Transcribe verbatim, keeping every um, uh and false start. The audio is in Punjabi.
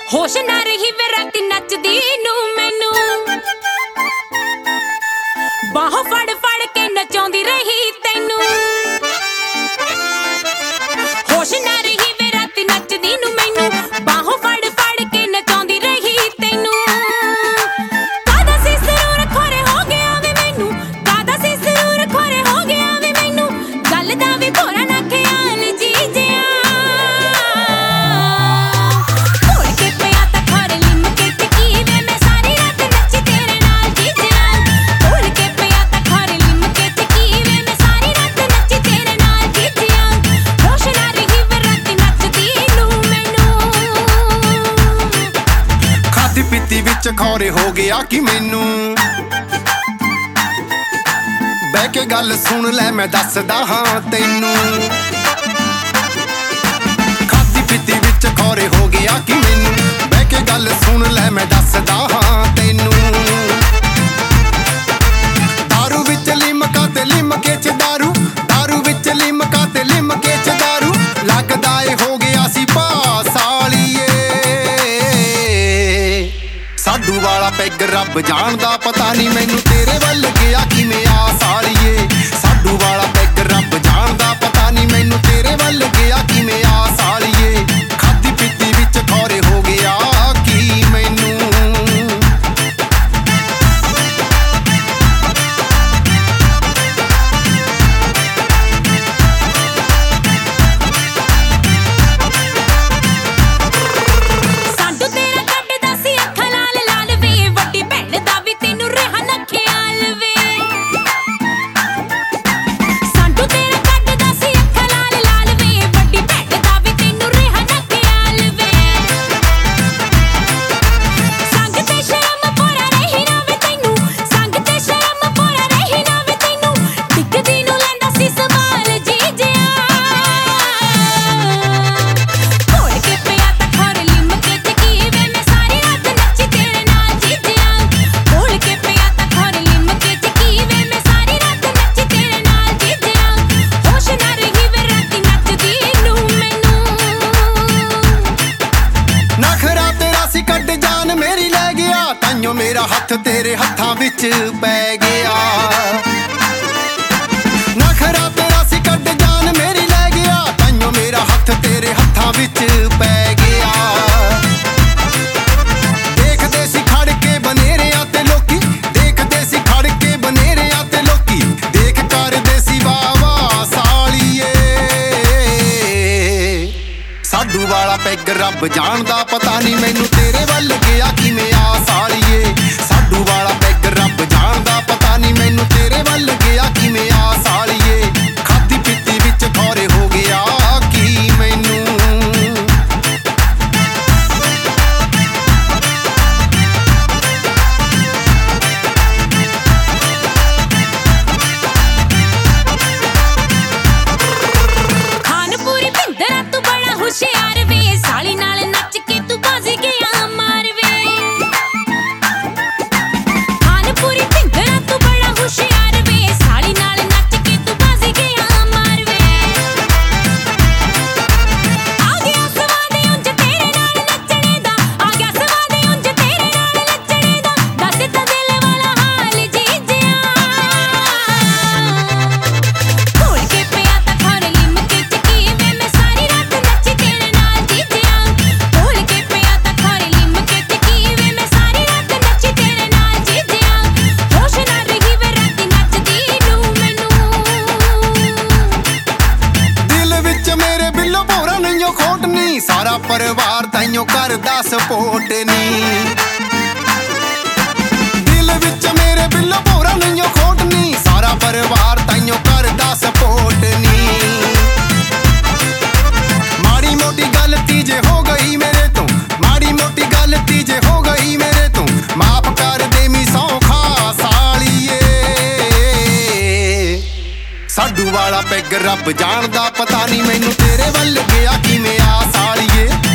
ਹੋਸ਼ ਨਾ ਰਹੀ ਵੇ ਰਾਤੀ ਨੱਚਦੀ ਨੂੰ ਮੈਨੂੰ ਬਾਹੋਂ ਫੜ ਫੜ ਕੇ ਨਚਾਉਂਦੀ ਰਹੀ ਤੈਨੂੰ ਹੋਸ਼ ਨਾ ਰਹੀ ਵੇ ਰਾਤੀ ਨੱਚਦੀ ਨੂੰ ਮੈਨੂੰ ਬਾਹੋਂ ਫੜ ਫੜ ਕੇ ਨਚਾਉਂਦੀ ਰਹੀ ਤੈਨੂੰ ਕਾਦਾ ਸੀ ਸਰੂਰ ਖੋਰੇ ਹੋ ਗਿਆ ਵੇ ਮੈਨੂੰ ਕਾਦਾ ਸੀ ਸਰੂਰ ਖੋਰੇ ਹੋ ਗਿਆ ਵੇ ਮੈਨੂੰ ਗੱਲ ਦਾ ਵੀ ਭੋਰਾ ਨਾ ਖਿਆਲ ਜੀ ਜਿਆ ਭੋਲ ਕੇ ਪਿਆ ਤਾਂ ਖੋਰ ਲਿਮ ਕੇ ਟਕੀ ਵੇ ਮੈਂ ਸਾਰੀ ਰਾਤ ਨੱਚੀ ਤੇਰੇ ਨਾਲ ਜੀ ਜਿਆ ਭੋਲ ਕੇ ਪਿਆ ਤਾਂ ਖੋਰ ਲਿਮ ਕੇ ਟਕੀ ਵੇ ਮੈਂ ਸਾਰੀ ਰਾਤ ਨੱਚੀ ਤੇਰੇ ਨਾਲ ਜੀ ਜਿਆ ਹੋਸ਼ ਨਾ ਰਹੀ ਵੇ ਰਾਤੀ ਨੱਚਦੀ ਨੂੰ ਮੈਨੂੰ ਖਾਦੀ ਪੀਤੀ ਵਿੱਚ ਖੌਰੇ ਹੋ ਗਿਆ ਕਿ ਮੈਨੂੰ ਬਹਿ ਕੇ ਗੱਲ ਸੁਣ ਲੈ ਮੈਂ ਦੱਸਦਾ ਹਾਂ ਤੈਨੂੰ ਖਾਦੀ ਪੀਤੀ ਵਿੱਚ ਖੌਰੇ ਹੋ ਗਿਆ ਕਿ ਮੈਨੂੰ ਬਹਿ ਕੇ ਗੱਲ ਸੁਣ ਲੈ ਮੈਂ ਦੱਸਦਾ ਹਾਂ ਤੈਨੂੰ ਦਾਰੂ ਵਿੱਚ ਲਿਮਕਾ ਤੇ ਲਿਮਕੇ ਚ ਦਾਰੂ ਦਾਰੂ ਵਿੱਚ ਲਿਮਕਾ ਤੇ ਲਿਮਕੇ ਚ ਦਾਰੂ ਲੱਗਦਾ ਏ ਹੋ ਗਿਆ ਸੀ ਪਾਸਾਲੀਏ ਸਾਡੂ ਵਾਲਾ ਪੈਗ ਰੱਬ ਜਾਣਦਾ ਪਤਾ ਨਹੀਂ ਮੈਨੂੰ ਤੇਰੇ ਵੱਲ ਗਿਆ ਕਿਵੇਂ ਆ ਸਾਲੀਏ ਸਾਡੂ ਵਾਲਾ ਪੈਗ ਰੱਬ ਜਾਣਦਾ ਪਤਾ ਨਹੀਂ ਮੈਨੂੰ ਤੇਰੇ ਵੱਲ ਗਿਆ ਕਿਵੇਂ ਆ ਸਾਲੀਏ ਖਾਦੀ ਪੀਤੀ ਵਿੱਚ ਖੌਰੇ ਹੋ ਗਿਆ ਕੀ ਮੈਨੂੰ ਸਾਡੂ ਤੇਰਾ ਕੱਢਦਾ ਸੀ ਅੱਖਾਂ ਲਾਲ ਲਾਲ ਵੇ ਵੱਡੀ ਭੈਣ ਦਾ ਵੀ ਤੈਨੂੰ ਰਿਹਾ ਨਾ ਖਿਆਲ ਵੇ ਸਾਡੂ ਤੇਰਾ ਕੱਢਦਾ ਸੀ ਅੱਖਾਂ ਲਾਲ ਲਾਲ ਵੇ ਵੱਡੀ ਭੈਣ ਦਾ ਵੀ ਤੈਨੂੰ ਰਿਹਾ ਨਾ ਖਿਆਲ ਵੇ ਸੰਗ ਤੇ ਸ਼ਰਮ ਪੂਰਾ ਰਹੀ ਨਾ ਵੇ ਤੈਨੂੰ ਸੰਗ ਤੇ ਸ਼ਰਮ ਪੂਰਾ ਰਹੀ ਨਾ ਵੇ ਤੈਨੂੰ ਟਿਕਦੀ ਨੂੰ ਲੈਂਦਾ ਸੀ ਸਵਾਲ ਜੀ ਜਿਆ ਭੋਲ ਕੇ ਪਿਆ ਤਾਂ ਖੋਰ ਲਿਮ ਕੇ ਟਕੀ ਵੇ ਮੈਂ ਸਾਰੀ ਰਾਤ ਨੱਚੀ ਤੇਰੇ ਨਾਲ ਜੀ ਜਿਆ ਭੋਲ ਕੇ ਪਿਆ ਤਾਂ ਖੋਰ ਲਿਮ ਕੇ ਟਕੀ ਵੇ ਮੈਂ ਸਾਰੀ ਰਾਤ ਨੱਚੀ ਤੇਰੇ ਨਾਲ ਜੀ ਜਿਆ ਹੋਸ਼ ਨਾ ਰਹੀ ਵੇ ਰਾਤੀ ਨੱਚਦੀ ਨੂੰ ਮੈਨੂੰ ਨਖਰਾ ਤੇਰਾ ਸੀ ਕੱਢ ਜਾਨ ਮੇਰੀ ਲੈ ਗਿਆ ਤਾਈਓ ਮੇਰਾ ਹੱਥ ਤੇਰੇ ਹੱਥਾਂ ਵਿੱਚ ਪੈ ਗਿਆ ਨਖਰਾ ਤੇਰਾ ਸੀ ਕੱਢ ਜਾਨ ਮੇਰੀ ਲੈ ਗਿਆ ਤਾਈਓ ਮੇਰਾ ਹੱਥ ਤੇਰੇ ਹੱਥਾਂ ਵਿੱਚ ਪੈ ਗਿਆ ਦੇਖਦੇ ਸੀ ਖੜ ਕੇ ਬਨੇਰਿਆਂ ਤੇ ਲੋਕੀ ਦੇਖਦੇ ਸੀ ਖੜ ਕੇ ਬਨੇਰਿਆਂ ਤੇ ਲੋਕੀ ਦੇਖ ਕਰਦੇ ਸੀ ਵਾਹ ਵਾਹ ਸਾਲੀਏ ਸਾਡੂ ਵਾਲਾ ਪੈਗ ਰੱਬ ਜਾਣਦਾ ਪਤਾ ਨਹੀਂ ਮੈਨੂੰ ਤੇਰੇ ਵੱਲ ਗਿਆ ਕਿਵੇਂ ਆ ਸਾਲੀਏ ਸਾਡੂ ਵਾਲਾ ਪੈਗ ਰੱਬ ਜਾਣਦਾ ਪਤਾ ਨਹੀਂ ਮੈਨੂੰ ਤੇਰੇ ਵੱਲ ਗਿਆ ਕਿਵੇਂ ਆ ਸਾਲੀਏ ਖਾਦੀ ਪੀਤੀ ਵਿੱਚ ਖੌਰੇ ਹੋ ਗਿਆ ਕੀ ਮੈਨੂੰ ਖਾਨਪੁਰੀ ਭਿੰਦਰਾ ਤੂੰ ਬੜਾ ਹੁਸ਼ਿਆਰ ਵੇ ਸਾਲੀ ਨਾਲ ਨੱਚ ਕੇ ਤੂੰ ਬਾਜ਼ੀ ਗਿਆ ਮਾਰ ਵੇ ਖਾਨਪੁਰੀ ਭਿੰਦਰਾ ਤੂੰ ਬੜਾ ਹੁਸ਼ਿਆਰ ਵੇ ਸਾਲੀ ਨਾਲ ਨੱਚ ਕੇ ਤੂੰ ਬਾਜ਼ੀ ਗਿਆ ਮਾਰ ਵੇ ਆ ਗਿਆ ਸਵਾਦ ਉਂਝ ਤੇਰੇ ਨਾਲ ਨੱਚਣੇ ਦਾ ਆ ਗਿਆ ਸਵਾਦ ਉਂਝ ਤੇਰੇ ਨਾਲ ਨੱਚਣੇ ਦਾ ਦੱਸ ਤਾ ਦਿਲ ਵਾਲਾ ਹਾਲ ਜੀ ਜਿਆ ਭੋਲ ਕੇ ਪਿਆ ਤਾਂ ਖੋਰ ਲਿਮ ਕੇ ਟਕੀ ਵੇ ਮੈਂ ਸਾਰੀ ਰਾਤ ਨੱਚੀ ਤੇਰੇ ਨਾਲ ਜੀ ਜਿਆ ਭੋਲ ਕੇ ਪਿਆ ਤਾਂ ਖੋਰ ਲਿਮ ਕੇ ਟਕੀ ਵੇ ਮੈਂ ਸਾਰੀ ਰਾਤ ਨੱਚੀ ਤੇਰੇ ਨਾਲ ਜੀ ਜਿਆ ਹੋਸ਼ ਨਾ ਰਹੀ ਵੇ ਰਾਤੀ ਨੱਚਦੀ ਨੂੰ ਮੈਨੂੰ ਦਿਲ ਵਿੱਚ ਮੇਰੇ ਬਿੱਲੋ ਭੋਰਾ ਨਹੀਂਓ ਖੋਟ ਨੀ ਸਾਰਾ ਪਰਿਵਾਰ ਤਾਈਓ ਕਰਦਾ ਸਪੋਰਟ ਨੀ ਦਿਲ ਵਿੱਚ ਮੇਰੇ ਬਿੱਲੋ ਭੋਰਾ ਨਹੀਂਓ ਖੋਟ ਨੀ ਸਾਰਾ ਪਰਿਵਾਰ ਤਾਈਓ ਕਰਦਾ ਸਪੋਰਟ ਨੀ ਮਾੜੀ ਮੋਟੀ ਗਲਤੀ ਜੇ ਹੋ ਗਈ ਮੇਰੇ ਤੋਂ ਮਾੜੀ ਮੋਟੀ ਗਲਤੀ ਜੇ ਹੋ ਗਈ ਮੇਰੇ ਤੋਂ ਮਾਫ ਕਰ ਦੇਵੀਂ ਸੌਖਾ ਸਾਲੀਏ ਸਾਡੂ ਵਾਲਾ ਪੈਗ ਰੱਬ ਜਾਣਦਾ ਪਤਾ ਨਹੀਂ ਮੈਨੂੰ ਤੇਰੇ ਵੱਲ ਗਿਆ ਕਿਵੇਂ ਆ ਸਾਲੀਏ